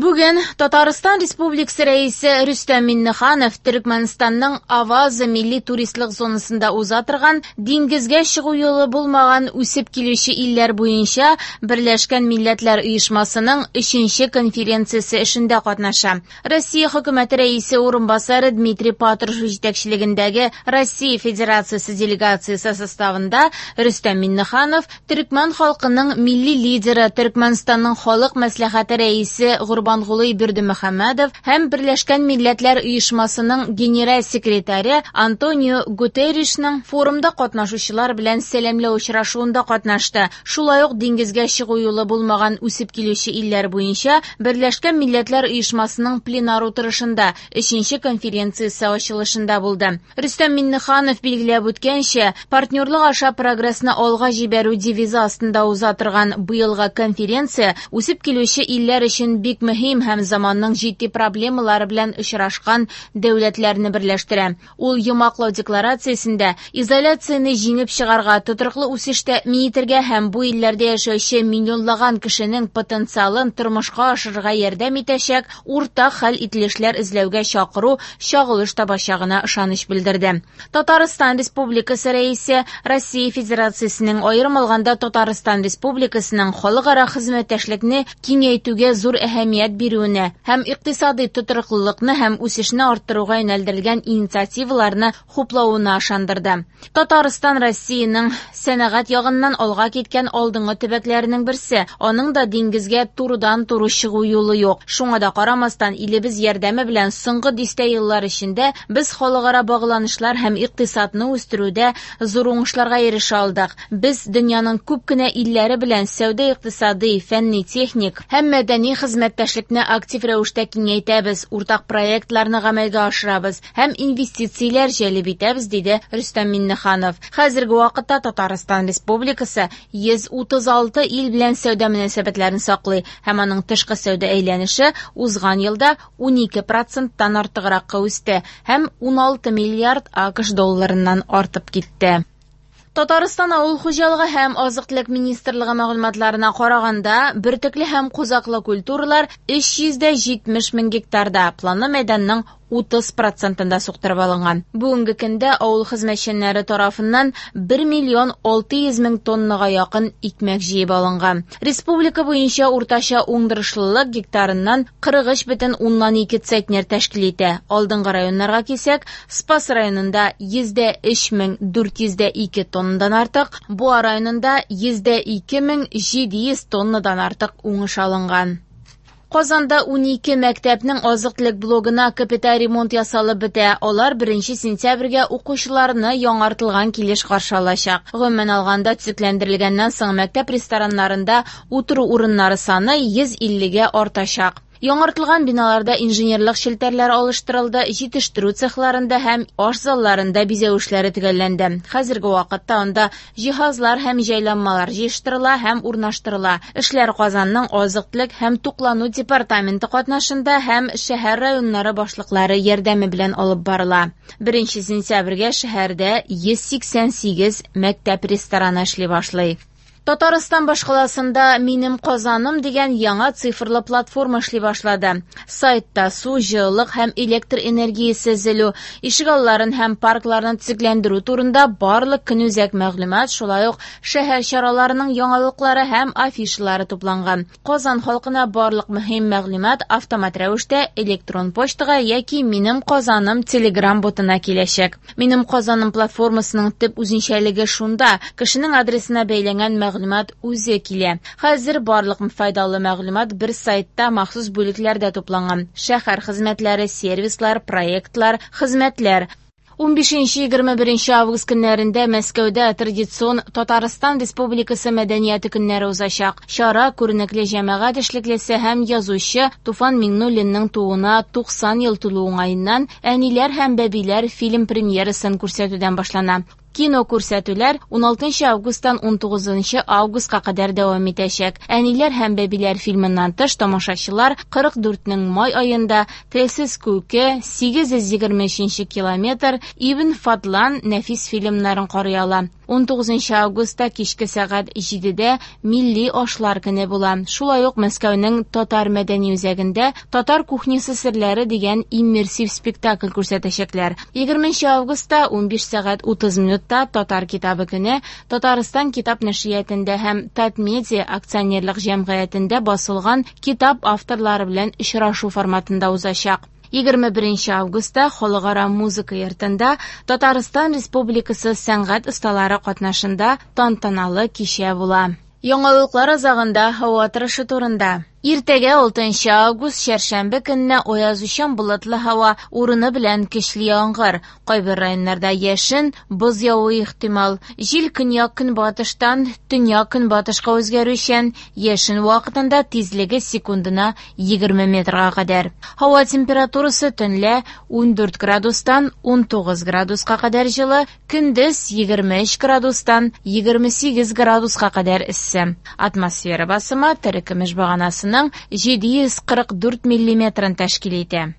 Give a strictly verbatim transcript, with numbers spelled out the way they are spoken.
Бүген Татарстан Республикасы рәисе Рөстәм Миннеханов Төркмәнстанның Аваза милли туристлык зонасында уза торган диңгезгә чыгу юлы булмаган үсеп килүче илләр буенча Берләшкән Милләтләр оешмасының өченче конференциясе эшендә катнаша. Россия хөкүмәте рәисе урынбасары Дмитрий Патрушев җитәкчелегендәге Россия Федерациясе делегациясе составында Рөстәм Миннеханов Төркмән халкының милли лидеры, Төркмәнстанның халык мәслихәте рәисе Гурбангулы Бердимөхәммәдов һәм Берләшкән Милләтләр оешмасының генераль секретаре Антонио Гутерришның форумда катнашучылар белән сәламләү очрашуында катнашты. Шулай ук диңгезгә чыгу юлы булмаган үсеп килүче илләр буенча Берләшкән Милләтләр оешмасының пленар утырышында өченче конференциясе ачылышында булды. Рөстәм Миннеханов билгеләп үткәнчә, партнерлык аша прогрессны алга җибәрү девизы астында уза торган быелгы конференция үсеп килүче илләр өчен бик мөһим һәм заманның җитди проблемалары белән очрашкан дәүләтләрне берләштерә. Ул йомаклау декларациясендә изоляцияны җиңеп чыгарга, тотрыклы үсештә миетергә һәм бу илләрдә яшәүче миллионлаган кешенең потенциалын тормышка ашырырга ярдәм итәчәк уртак хәл ителешләр эзләүгә чакыру чагылыш табачагына ышаныч белдерде. Татарстан Республикасы рәисе Россия Федерациясенең аерым алганда Татарстан Республикасының халыкара хезмәттәшлекне киңәйтүгә зур әһәмият бирүенә һәм икътисади тотрыклылыкны һәм үсешне арттыруга юнәлдерелгән инициативаларны хуплавына ышандырды. Татарстан Россиянең сәнәгать ягыннан алга киткән алдынгы төбәкләренең берсе, аның да диңгезгә турыдан-туры чыгу юлы юк. Шуңа да карамастан, илебез ярдәме белән соңгы дистә еллар эчендә без халыкара багланышлар һәм икътисадны үстерүдә зур уңышларга ирешә алдык. Без дөньяның күп кенә илләре белән сәүдә-икътисади, фәнни-техник һәм мәдәни хезмәттәшлекне актив рәвештә киңәйтәбез, уртак проектларны гамәлгә ашырабыз һәм инвестицияләр җәлеп итәбез, диде Рөстәм Миннеханов. Хәзерге вакытта Татарстан Республикасы йөз утыз алты ил белән сәүдә мөнәсәбәтләрен саклый һәм аның тышкы сәүдә әйләнеше узган елда унике проценттан артыгракка үсте һәм ун алты миллиард АКШ долларыннан артып китте. Татарстан авыл хуҗалыгы һәм азык-төлек министрлыгы мәгълүматларына караганда, бөртекле һәм кузаклы культуралар өч йөз җитмеш мең гектарда, планлы мәйданның утыз процентында суктырып алынган. Бүгенге көндә авыл хезмәтчәннәре тарафыннан бер миллион алты йөз мең тоннага якын икмәк җыеп алынган. Республика буенча уртача уңдырышлылык гектарыннан кырык өч бөтен уннан ике центнер тәшкил итә. Алдынгы районнарга килсәк, Спас районында йөз өч мең дүрт йөз ике тоннадан артык, Буа районында йөз ике мең җиде йөз тоннадан артык уңыш алынган. Казанда унике мәктәпнең азык-төлек блогына капиталь ремонт ясалып бетә. Алар беренче сентябрьгә укучыларны яңартылган килеш каршы алачак. Гомумән алганда, төзекләндерелгәннән соң мәктәп рестораннарында утыру урыннары саны йөз иллегә артачак. Яңартылган биналарда инженерлык челтәрләр алыштырылды, җитештерү цехларында һәм аш залларында бизәү эшләре төгәлләнде. Хәзерге вакытта анда җиһазлар һәм җайланмалар җыештырыла һәм урнаштырыла. Эшләр Казанның азык-төлек һәм туклану департаменты катнашында һәм шәһәр районнары башлыклары ярдәме белән алып барыла. беренче сентябрьгә шәһәрдә йөз сиксән сигез мәктәп рестораны эшли башлый. Татарстан башкаласында «Минем Казаным» дигән яңа цифрлы платформа эшли башлады. Сайтта су, җылылык һәм электр энергиясе зелү, ишегалларын һәм паркларны төзекләндерү турында барлык көнүзәк мәгълүмат, шулай ук шәһәр чараларының яңалыклары һәм афишалары тупланган. Казан халкына барлык мөһим мәгълүмат автомат рәвештә электрон почтага яки «Минем Казаным» телеграм ботына киләчәк. «Минем Казаным» платформасының төп үзенчәлеге шунда, кешенең адресына бәйләнгән мәгълүмат үзе килә. Хәзер барлык файдалы мәгълүмат бер сайтта махсус бүлекләрдә тупланган. Шәһәр хезмәтләре, сервислар, проектлар, хезмәтләр. ун бишенче-егерме беренче август көннәрендә Мәскәүдә традицион Татарстан Республикасы мәдәнияте көннәре узачак. Чара күренекле җәмәгать эшлеклесе һәм язучы Туфан Миңнуллинның тууына туксан ел тулу уңаеннан «Әниләр һәм бәбиләр» фильм премьерасын күрсәтүдән башлана. Кино күрсәтүләр он алтынчы августтан он тугызынчы августка кадәр дәвам итәчәк. «Әниләр һәм бәбиләр» фильмыннан тыш тамашачылар кырык дүртнең май аенда «Телсез күке», сигез йөз егерме өченче километр, «Ибн Фадлан» нәфис фильмнарын карый ала. он тугызынчы августта кичке сәгать җидедә милли ашлар көне була. Шулай ук Мәскәүнең татар мәдәни үзәгендә татар кухнясы серләре дигән иммерсив спектакль күрсәтәчәкләр. егерменче августта он биш сәгать утыз минутта татар китабы көне Татарстан китап нәшриятендә һәм Татмедиа акционерлык җәмгыятендә басылган китап авторлары белән очрашу форматында узачак. егерме беренче августта халыкара музыка йортында Татарстан Республикасы сәнгать осталары катнашында тантаналы кичә була. Яңалыклар азагында һава торышы турында. Иртәгә алтынчы август чәршәмбе көнне аязучан болытлы һава урыны белән көчле яңгыр. Кайбер районнарда яшен, боз явуы ихтимал. Җил көньяк-көнбатыштан төньяк-көнбатышка үзгәрүчән, яшен вакытында тизлеге секундына егерме метрга кадәр. Һава температурасы төнлә он дүрт градустан он тугыз градуска кадәр җылы, көндез егерме өч градустан егерме сигез градуска кадәр эссе. Атмосфера басымы терекемеш баганасы җиде йөз кырык дүрт миллиметрын тәшкил итә.